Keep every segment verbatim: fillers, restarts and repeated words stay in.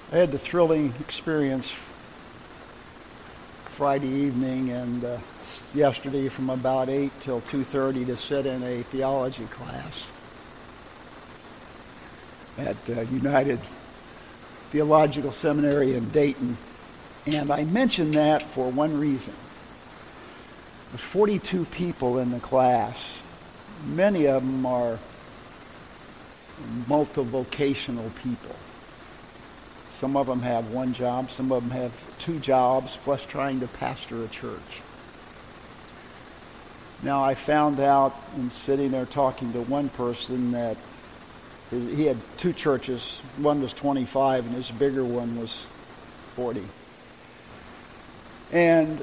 I had the thrilling experience Friday evening and uh, yesterday from about eight till two thirty to sit in a theology class at uh, United Theological Seminary in Dayton. And I mention that for one reason. There's forty-two people in the class. Many of them are multi-vocational people. Some of them have one job, some of them have two jobs, plus trying to pastor a church. Now, I found out in sitting there talking to one person that he had two churches. One was twenty-five, and his bigger one was forty. And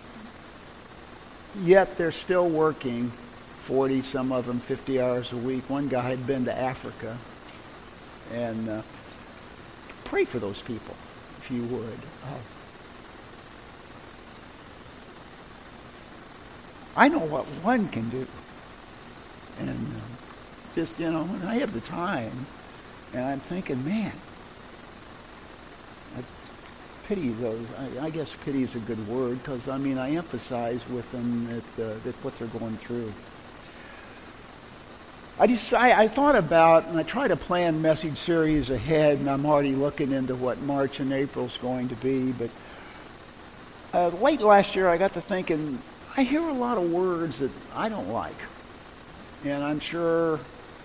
yet they're still working forty, some of them fifty hours a week. One guy had been to Africa. And uh, pray for those people, if you would. Uh, I know what one can do. And uh, just, you know, when I have the time, and I'm thinking, man, I pity those. I, I guess pity is a good word, because, I mean, I emphasize with them that, uh, that what they're going through. I decided, I thought about, and I try to plan message series ahead, and I'm already looking into what March and April's going to be, but uh, late last year I got to thinking, I hear a lot of words that I don't like. And I'm sure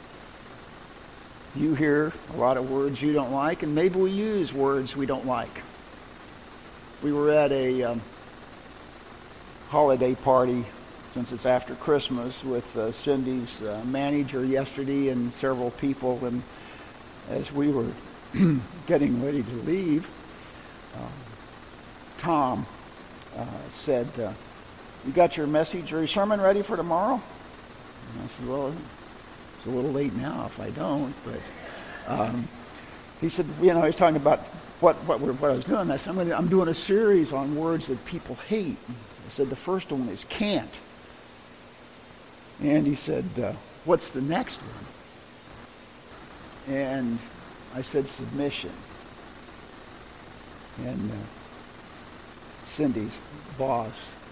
you hear a lot of words you don't like, and maybe we use words we don't like. We were at a um, holiday party, since it's after Christmas, with uh, Cindy's uh, manager yesterday and several people, and as we were getting ready to leave, uh, Tom uh, said, uh, you got your message or your sermon ready for tomorrow? And I said, well, it's a little late now if I don't, but um, he said, you know, he's talking about what what, what I was doing. I said, I'm, gonna, I'm doing a series on words that people hate. I said, the first one is can't. And he said, uh, what's the next one? And I said, submission. And uh, Cindy's boss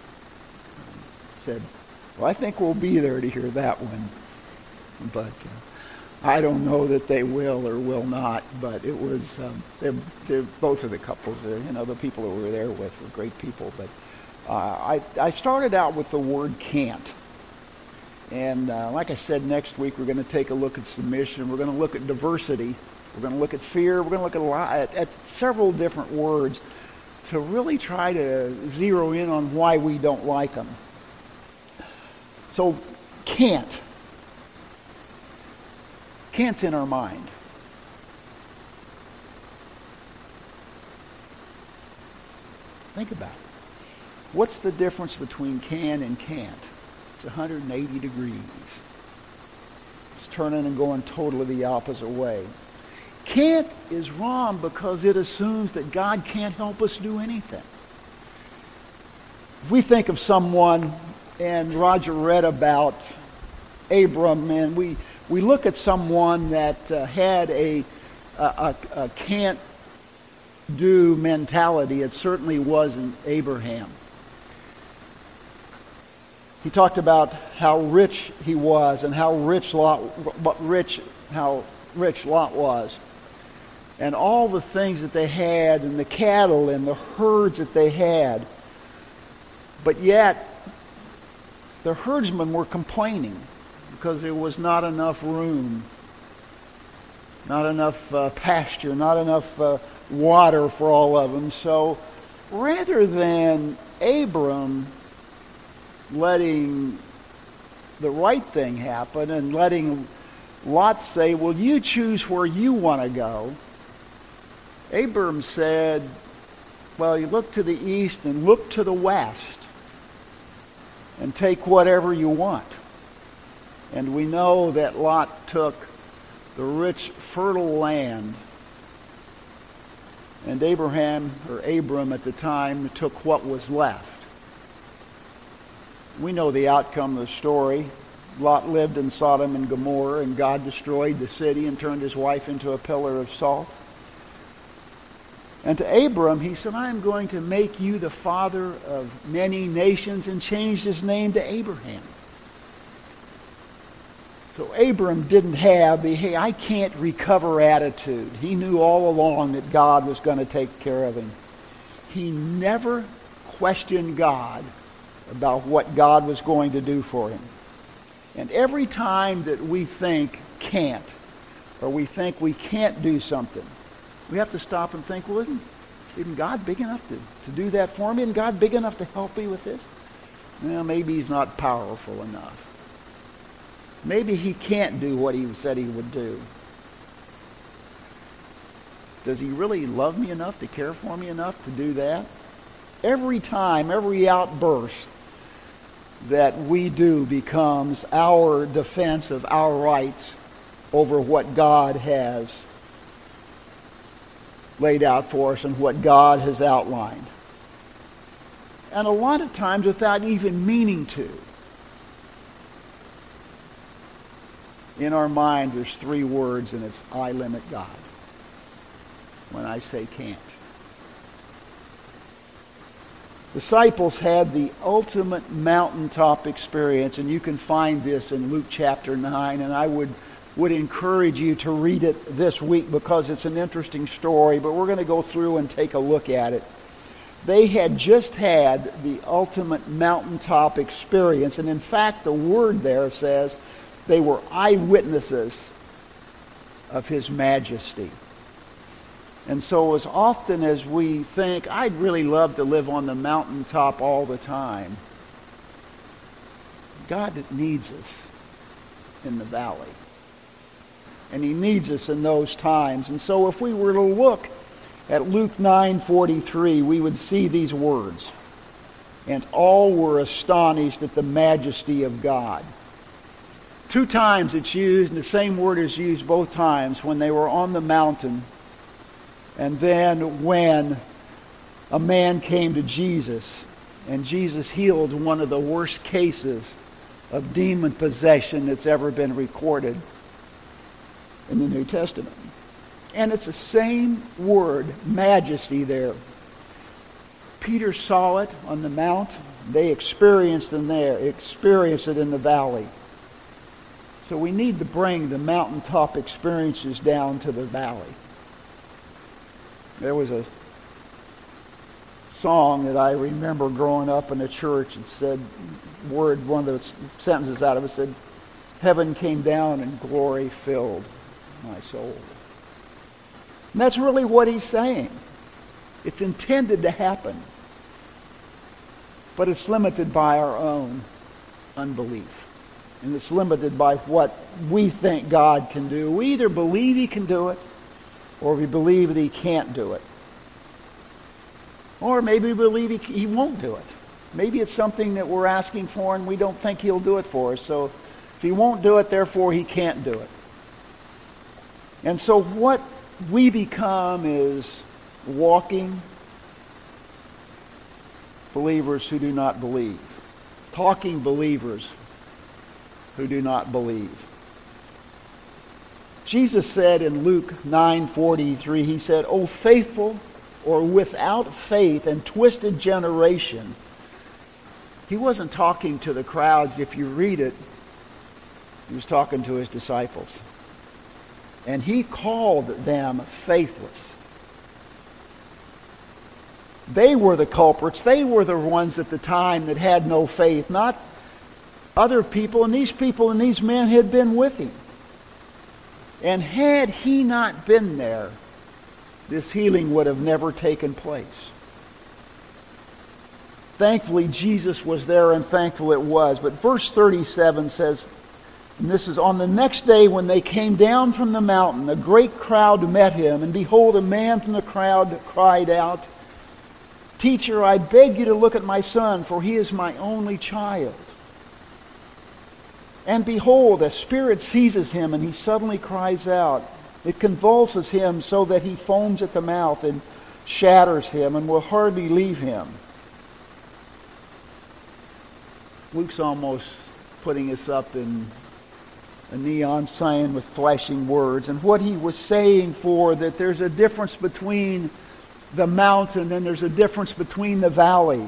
said, well, I think we'll be there to hear that one. But uh, I don't know that they will or will not. But it was, um, they're, they're both of the couples there, you know, the people that we were there with were great people. But uh, I, I started out with the word can't. And uh, like I said, next week we're going to take a look at submission. We're going to look at diversity. We're going to look at fear. We're going to look at, a lot, at, at several different words to really try to zero in on why we don't like them. So, can't. Can't's in our mind. Think about it. What's the difference between can and can't? It's one hundred eighty degrees. It's turning and going totally the opposite way. Can't is wrong because it assumes that God can't help us do anything. If we think of someone, and Roger read about Abram, and we, we look at someone that uh, had a, a, a, a can't-do mentality, it certainly wasn't Abraham. He talked about how rich he was and how rich Lot, rich, how rich Lot was, and all the things that they had, and the cattle and the herds that they had. But yet, the herdsmen were complaining because there was not enough room, not enough uh, pasture, not enough uh, water for all of them. So, rather than Abram letting the right thing happen and letting Lot say, well, you choose where you want to go, Abram said, well, you look to the east and look to the west and take whatever you want. And we know that Lot took the rich, fertile land, and Abraham, or Abram at the time, took what was left. We know the outcome of the story. Lot lived in Sodom and Gomorrah, and God destroyed the city and turned his wife into a pillar of salt. And to Abram, he said, I'm going to make you the father of many nations, and changed his name to Abraham. So Abram didn't have the, hey, I can't recover attitude. He knew all along that God was going to take care of him. He never questioned God about what God was going to do for him. And every time that we think can't, or we think we can't do something, we have to stop and think, well, isn't, isn't God big enough to, to do that for me? Isn't God big enough to help me with this? Well, maybe he's not powerful enough. Maybe he can't do what he said he would do. Does he really love me enough to care for me enough to do that? Every time, every outburst that we do becomes our defense of our rights over what God has laid out for us and what God has outlined. And a lot of times without even meaning to. In our mind, there's three words, and it's, I limit God when I say can't. Disciples had the ultimate mountaintop experience, and you can find this in Luke chapter nine, and I would would encourage you to read it this week because it's an interesting story, but we're going to go through and take a look at it. They had just had the ultimate mountaintop experience, and in fact, the word there says they were eyewitnesses of his majesty. And so as often as we think, I'd really love to live on the mountaintop all the time, God needs us in the valley. And he needs us in those times. And so if we were to look at Luke nine forty-three, we would see these words. And all were astonished at the majesty of God. Two times it's used, and the same word is used both times, when they were on the mountain, and then when a man came to Jesus, and Jesus healed one of the worst cases of demon possession that's ever been recorded in the New Testament. And it's the same word, majesty, there. Peter saw it on the mount. They experienced it there, experienced it in the valley. So we need to bring the mountaintop experiences down to the valley. There was a song that I remember growing up in the church. It said, word, one of the sentences out of it said, heaven came down and glory filled my soul. And that's really what he's saying. It's intended to happen. But it's limited by our own unbelief. And it's limited by what we think God can do. We either believe he can do it, or we believe that he can't do it. Or maybe we believe he, he won't do it. Maybe it's something that we're asking for and we don't think he'll do it for us. So if he won't do it, therefore he can't do it. And so what we become is walking believers who do not believe. Talking believers who do not believe. Jesus said in Luke nine forty-three, he said, O faithful or without faith and twisted generation. He wasn't talking to the crowds. If you read it, he was talking to his disciples. And he called them faithless. They were the culprits. They were the ones at the time that had no faith, not other people. And these people and these men had been with him. And had he not been there, this healing would have never taken place. Thankfully, Jesus was there, and thankful it was. But verse thirty-seven says, and this is, on the next day when they came down from the mountain, a great crowd met him, and behold, a man from the crowd cried out, Teacher, I beg you to look at my son, for he is my only child. And behold, a spirit seizes him, and he suddenly cries out. It convulses him so that he foams at the mouth and shatters him and will hardly leave him. Luke's almost putting us up in a neon sign with flashing words. And what he was saying for that there's a difference between the mountain, and there's a difference between the valley.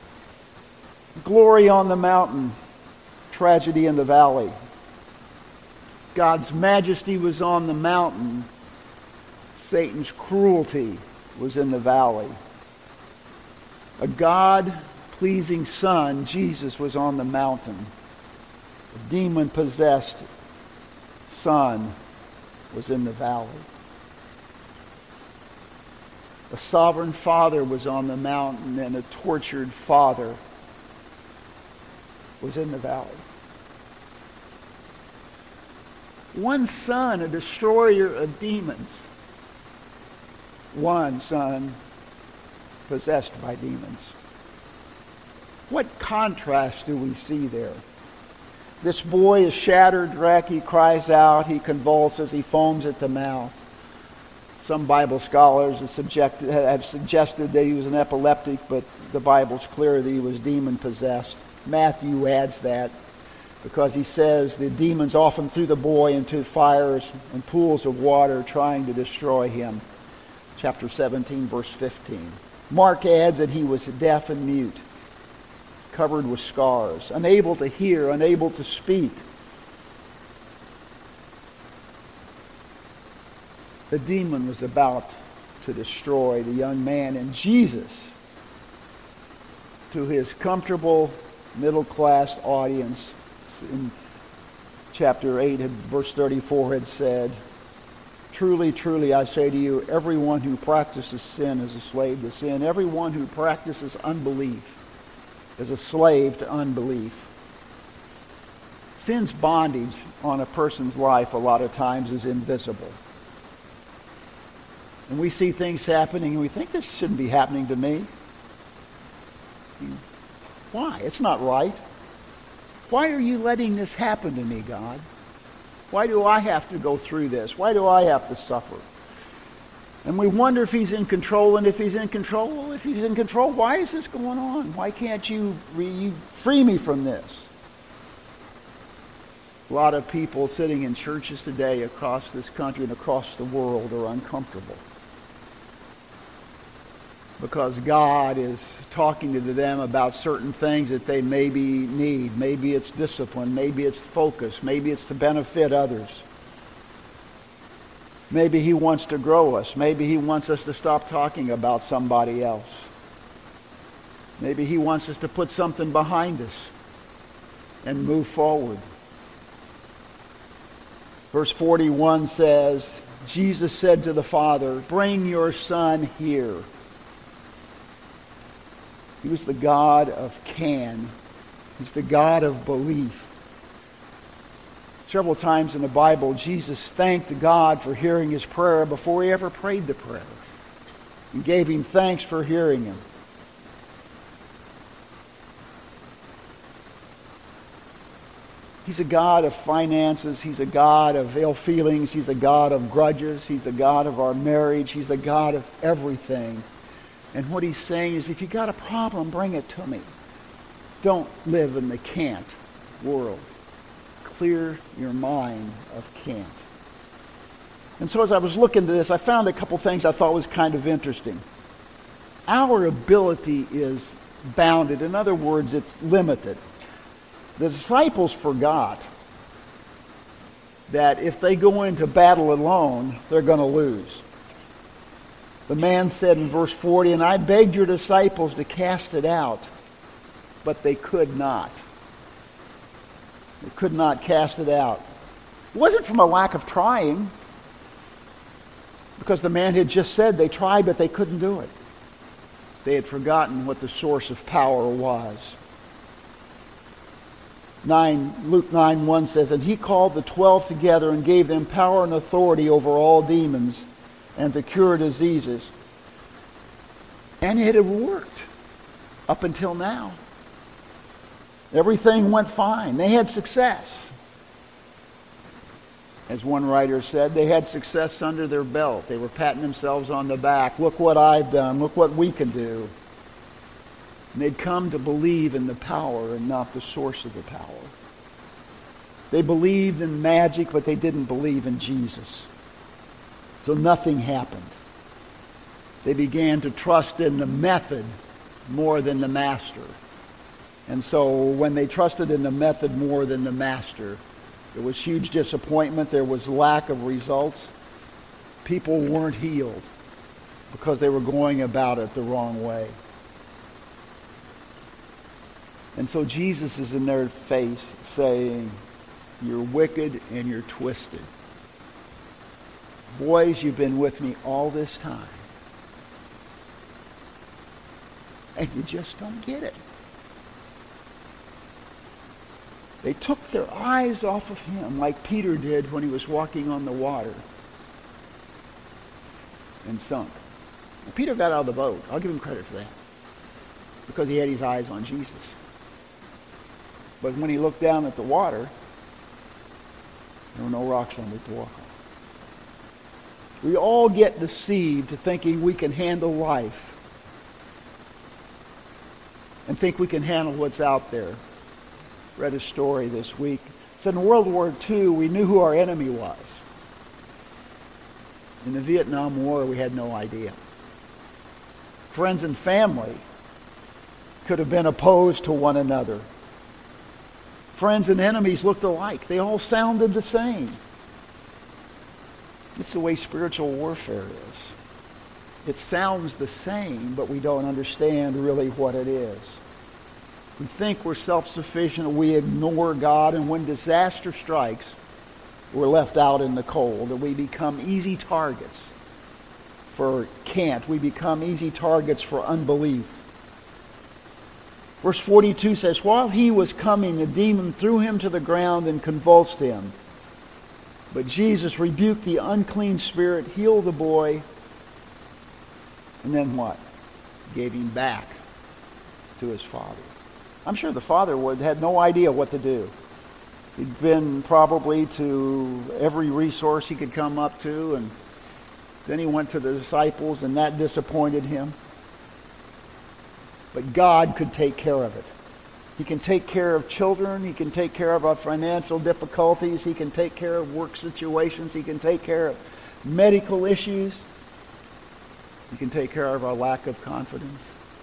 Glory on the mountain, tragedy in the valley. God's majesty was on the mountain. Satan's cruelty was in the valley. A God-pleasing Son, Jesus, was on the mountain. A demon-possessed Son was in the valley. A sovereign Father was on the mountain, and a tortured Father was in the valley. One Son, a destroyer of demons. One Son possessed by demons. What contrast do we see there? This boy is shattered wreck. He cries out. He convulses. He foams at the mouth. Some Bible scholars have, subjected, have suggested that he was an epileptic, but the Bible's clear that he was demon-possessed. Matthew adds that because he says the demons often threw the boy into fires and pools of water trying to destroy him. Chapter seventeen, verse fifteen. Mark adds that he was deaf and mute, covered with scars, unable to hear, unable to speak. The demon was about to destroy the young man, and Jesus, to his comfortable middle-class audience, in chapter eight, verse thirty-four, had said, "Truly, truly, I say to you, everyone who practices sin is a slave to sin. Everyone who practices unbelief is a slave to unbelief." Sin's bondage on a person's life a lot of times is invisible. And we see things happening and we think, this shouldn't be happening to me. Why? It's not right. Why are you letting this happen to me, God? Why do I have to go through this? Why do I have to suffer? And we wonder if he's in control, and if he's in control, well, if he's in control, why is this going on? Why can't you, re- you free me from this? A lot of people sitting in churches today across this country and across the world are uncomfortable because God is talking to them about certain things that they maybe need. Maybe it's discipline. Maybe it's focus. Maybe it's to benefit others. Maybe he wants to grow us. Maybe he wants us to stop talking about somebody else. Maybe he wants us to put something behind us and move forward. Verse forty-one says, Jesus said to the Father, "Bring your Son here." He was the God of can. He's the God of belief. Several times in the Bible, Jesus thanked God for hearing his prayer before he ever prayed the prayer. He gave him thanks for hearing him. He's a God of finances. He's a God of ill feelings. He's a God of grudges. He's a God of our marriage. He's a God of everything. And what he's saying is, if you got a problem, bring it to me. Don't live in the can't world. Clear your mind of can't. And so as I was looking at this, I found a couple things I thought was kind of interesting. Our ability is bounded. In other words, it's limited. The disciples forgot that if they go into battle alone, they're going to lose. The man said in verse forty, "And I begged your disciples to cast it out, but they could not." They could not cast it out. It wasn't from a lack of trying, because the man had just said they tried, but they couldn't do it. They had forgotten what the source of power was. Nine, Luke nine one says, "And he called the twelve together and gave them power and authority over all demons and to cure diseases." And it had worked up until now. Everything went fine. They had success. As one writer said, they had success under their belt. They were patting themselves on the back. Look what I've done. Look what we can do. And they'd come to believe in the power and not the source of the power. They believed in magic, but they didn't believe in Jesus. So nothing happened. They began to trust in the method more than the master. And so when they trusted in the method more than the master, there was huge disappointment. There was lack of results. People weren't healed because they were going about it the wrong way. And so Jesus is in their face saying, you're wicked and you're twisted. Boys, you've been with me all this time. And you just don't get it. They took their eyes off of him like Peter did when he was walking on the water and sunk. Now, Peter got out of the boat. I'll give him credit for that. Because he had his eyes on Jesus. But when he looked down at the water, there were no rocks on which to walk on. We all get deceived to thinking we can handle life and think we can handle what's out there. Read a story this week. It said in World War Two, we knew who our enemy was. In the Vietnam War, we had no idea. Friends and family could have been opposed to one another. Friends and enemies looked alike. They all sounded the same. It's the way spiritual warfare is. It sounds the same, but we don't understand really what it is. We think we're self-sufficient, we ignore God, and when disaster strikes, we're left out in the cold, and we become easy targets for cant. We become easy targets for unbelief. Verse forty-two says, while he was coming, the demon threw him to the ground and convulsed him. But Jesus rebuked the unclean spirit, healed the boy, and then what? Gave him back to his father. I'm sure the father would had no idea what to do. He'd been probably to every resource he could come up to, and then he went to the disciples, and that disappointed him. But God could take care of it. He can take care of children. He can take care of our financial difficulties. He can take care of work situations. He can take care of medical issues. He can take care of our lack of confidence.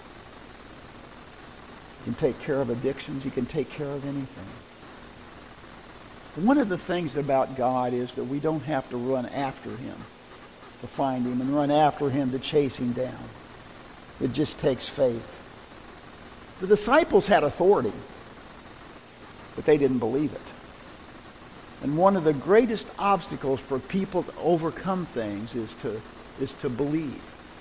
He can take care of addictions. He can take care of anything. One of the things about God is that we don't have to run after him to find him and run after him to chase him down. It just takes faith. The disciples had authority, but they didn't believe it. And one of the greatest obstacles for people to overcome things is to, is to believe.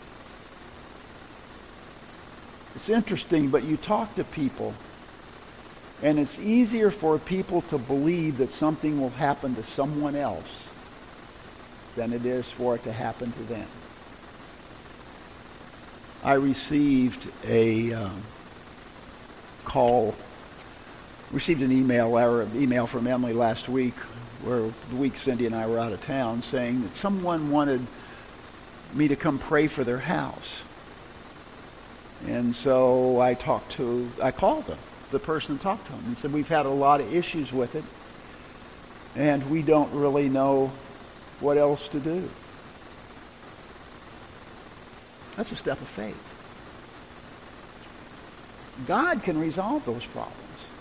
It's interesting, but you talk to people, and it's easier for people to believe that something will happen to someone else than it is for it to happen to them. I received a um, call, received an email or an email from Emily last week, where the week Cindy and I were out of town, saying that someone wanted me to come pray for their house. And so I talked to, I called them, the person and talked to them, and said, we've had a lot of issues with it, and we don't really know what else to do. That's a step of faith. God can resolve those problems.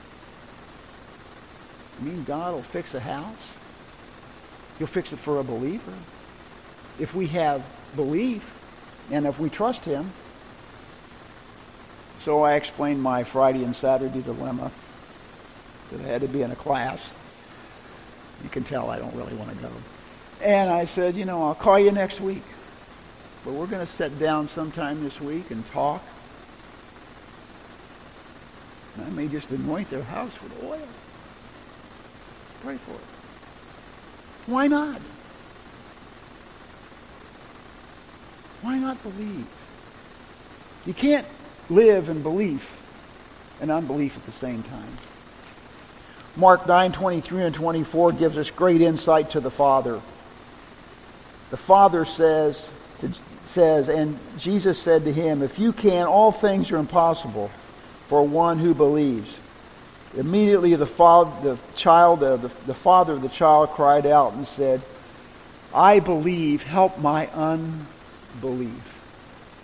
You mean God will fix a house? He'll fix it for a believer. If we have belief, and if we trust him. So I explained my Friday and Saturday dilemma, that I had to be in a class. You can tell I don't really want to go. And I said, you know, I'll call you next week. But we're going to sit down sometime this week and talk. And I may just anoint their house with oil. Pray for it. Why not? Why not believe? You can't live in belief and unbelief at the same time. Mark nine twenty-three and twenty-four gives us great insight to the Father. The Father says, to, says, and Jesus said to him, if you can, all things are impossible for one who believes. Immediately the, father, the child, uh, the, the father of the child cried out and said, I believe, help my unbelief.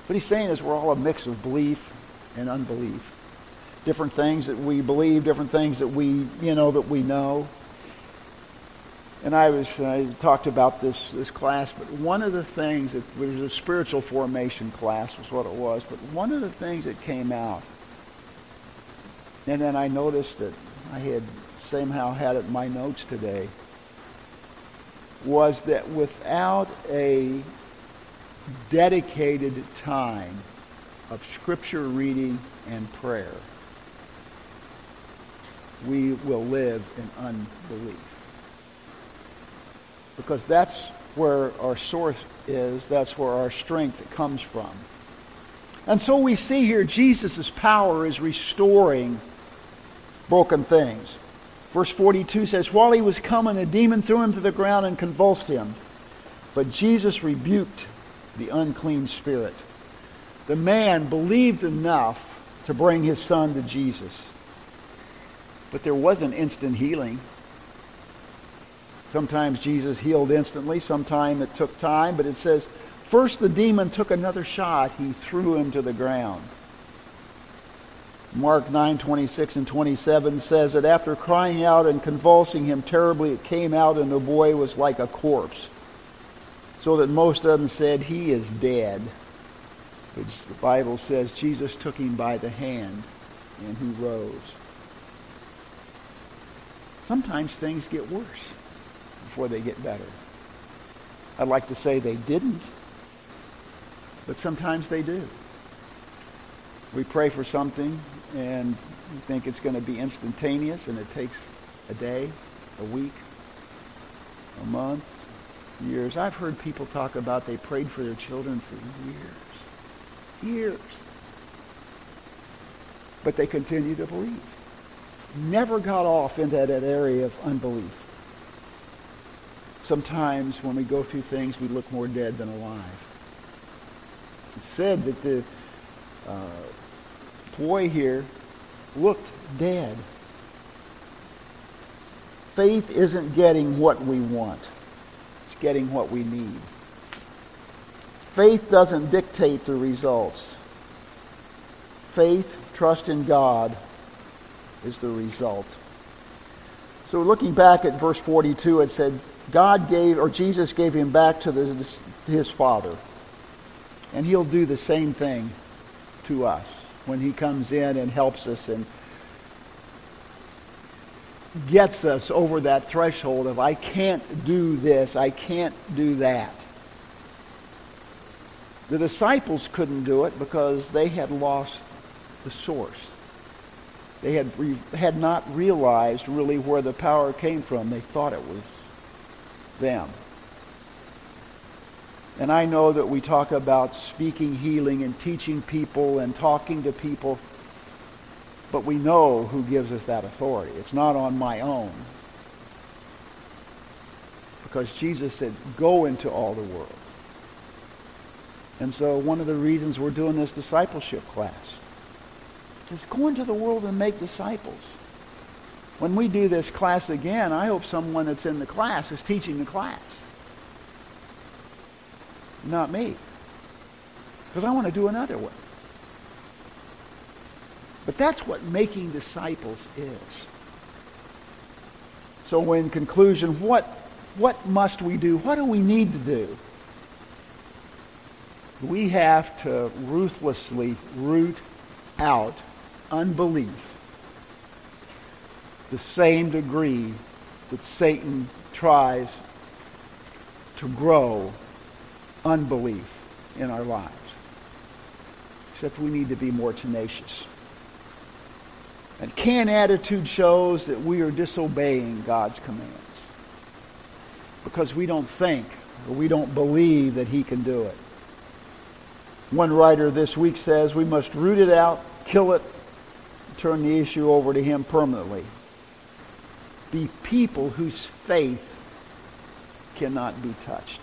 What he's saying is we're all a mix of belief and unbelief. Different things that we believe, different things that we, you know, that we know. And I was, I talked about this, this class, but one of the things, that was a spiritual formation class was what it was, but one of the things that came out, and then I noticed that I had somehow had it in my notes today, was that without a dedicated time of scripture reading and prayer, we will live in unbelief. Because that's where our source is, that's where our strength comes from. And so we see here Jesus' power is restoring broken things. Verse forty-two says, while he was coming, a demon threw him to the ground and convulsed him. But Jesus rebuked the unclean spirit. The man believed enough to bring his son to Jesus. But there wasn't instant healing. Sometimes Jesus healed instantly, sometimes it took time, but it says, first the demon took another shot, he threw him to the ground. Mark nine twenty-six and twenty-seven says that after crying out and convulsing him terribly, it came out and the boy was like a corpse. So that most of them said, he is dead. Which the Bible says Jesus took him by the hand and he rose. Sometimes things get worse before they get better. I'd like to say they didn't, but sometimes they do. We pray for something and we think it's going to be instantaneous, and it takes a day, a week, a month, years. I've heard people talk about they prayed for their children for years. Years. But they continue to believe. Never got off into that area of unbelief. Sometimes when we go through things, we look more dead than alive. It's said that the uh, boy here looked dead. Faith isn't getting what we want. It's getting what we need. Faith doesn't dictate the results. Faith, trust in God, is the result. So looking back at verse forty-two, it said, God gave, or Jesus gave him back to, the, to his Father. And he'll do the same thing to us when he comes in and helps us and gets us over that threshold of I can't do this, I can't do that. The disciples couldn't do it because they had lost the source. They had re- had not realized really where the power came from. They thought it was them. And I know that we talk about speaking healing and teaching people and talking to people, but we know who gives us that authority. It's not on my own. Because Jesus said, go into all the world. And so one of the reasons we're doing this discipleship class is go into the world and make disciples. When we do this class again, I hope someone that's in the class is teaching the class. Not me. Because I want to do another one. But that's what making disciples is. So in conclusion, what, what must we do? What do we need to do? We have to ruthlessly root out unbelief the same degree that Satan tries to grow unbelief in our lives. Except we need to be more tenacious. And canned attitude shows that we are disobeying God's commands because we don't think or we don't believe that he can do it. One writer this week says we must root it out, kill it, turn the issue over to him permanently. Be people whose faith cannot be touched.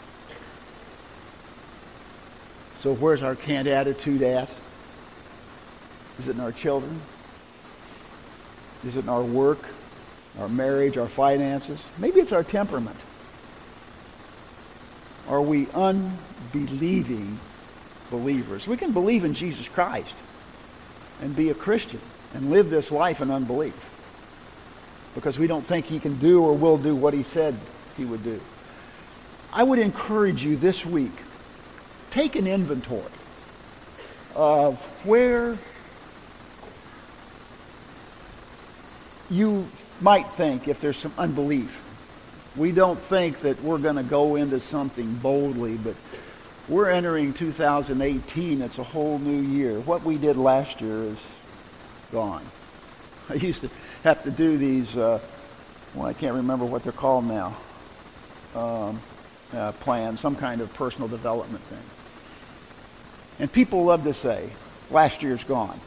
So where's our canned attitude at? Is it in our children? Is it in our work, our marriage, our finances? Maybe it's our temperament. Are we unbelieving believers. We can believe in Jesus Christ and be a Christian and live this life in unbelief because we don't think he can do or will do what he said he would do. I would encourage you this week, take an inventory of where you might think if there's some unbelief. We don't think that we're going to go into something boldly, but we're entering two thousand eighteen. It's a whole new year. What we did last year is gone. I used to have to do these, uh, well, I can't remember what they're called now, um, uh, plans, some kind of personal development thing. And people love to say, last year's gone.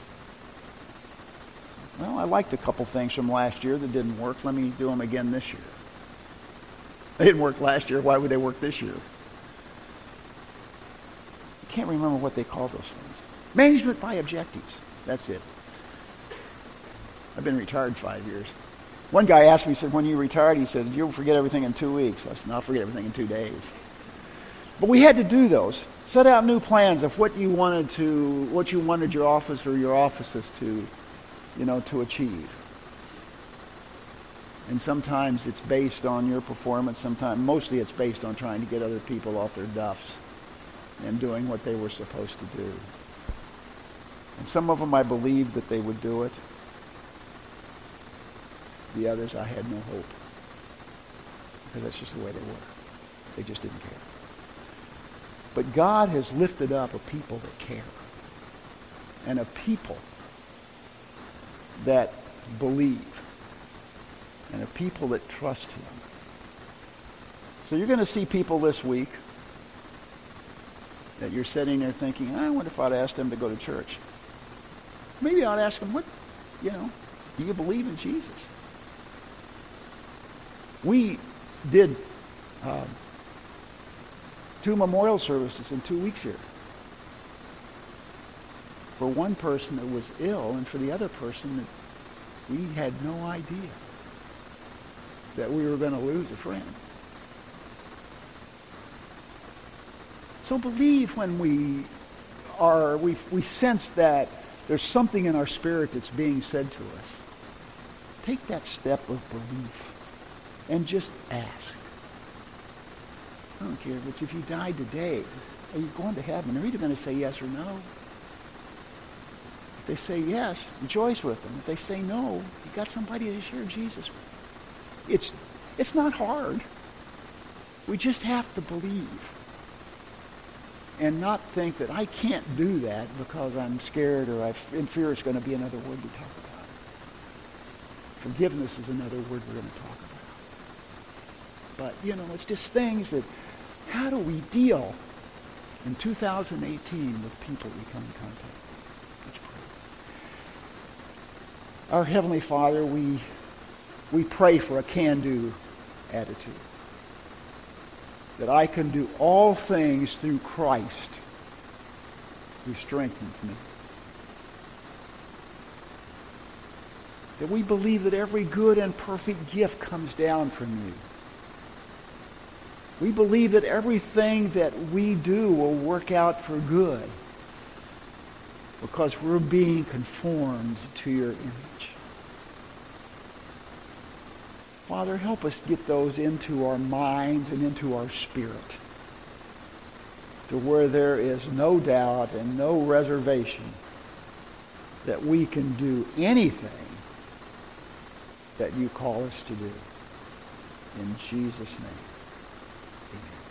Well, I liked a couple things from last year that didn't work. Let me do them again this year. They didn't work last year. Why would they work this year? I can't remember what they call those things. Management by objectives. That's it. I've been retired five years. One guy asked me, he said, when you retired, he said, you'll forget everything in two weeks. I said, no, I'll forget everything in two days. But we had to do those. Set out new plans of what you wanted to, what you wanted your office or your offices to, you know, to achieve. And sometimes it's based on your performance. Sometimes, mostly it's based on trying to get other people off their duffs and doing what they were supposed to do. And some of them I believed that they would do it. The others I had no hope. Because that's just the way they were. They just didn't care. But God has lifted up a people that care. And a people that believe. And a people that trust him. So you're going to see people this week that you're sitting there thinking, I wonder if I'd ask them to go to church. Maybe I'd ask them, what, you know, do you believe in Jesus? We did uh, two memorial services in two weeks here. For one person that was ill, and for the other person that we had no idea that we were going to lose a friend. So believe when we are, we we sense that there's something in our spirit that's being said to us. Take that step of belief and just ask. I don't care if you died today, are you going to heaven? They're either going to say yes or no. If they say yes, rejoice with them. If they say no, you got somebody to share Jesus with. It's it's not hard. We just have to believe. And not think that I can't do that because I'm scared or I fear it's going to be another word we talk about. Forgiveness is another word we're going to talk about. But, you know, it's just things that, how do we deal in two thousand eighteen with people we come in contact with? Let's pray. Our Heavenly Father, we, we pray for a can-do attitude. That I can do all things through Christ who strengthens me. That we believe that every good and perfect gift comes down from you. We believe that everything that we do will work out for good because we're being conformed to your image. Father, help us get those into our minds and into our spirit to where there is no doubt and no reservation that we can do anything that you call us to do. In Jesus' name, amen.